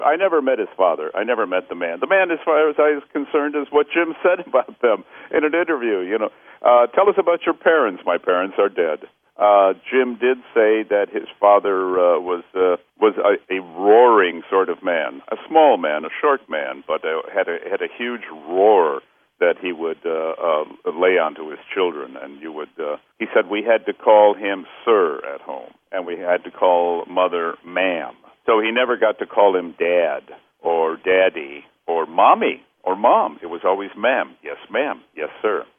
I never met his father. I never met the man. The man, as far as I was concerned, is what Jim said about them in an interview. Tell us about your parents. My parents are dead. Jim did say that his father was a roaring sort of man, a small man, a short man, but had a huge roar that he would lay onto his children, and he said we had to call him sir at home, and we had to call mother ma'am. So he never got to call him dad or daddy or mommy or mom. It was always ma'am, yes ma'am, yes sir.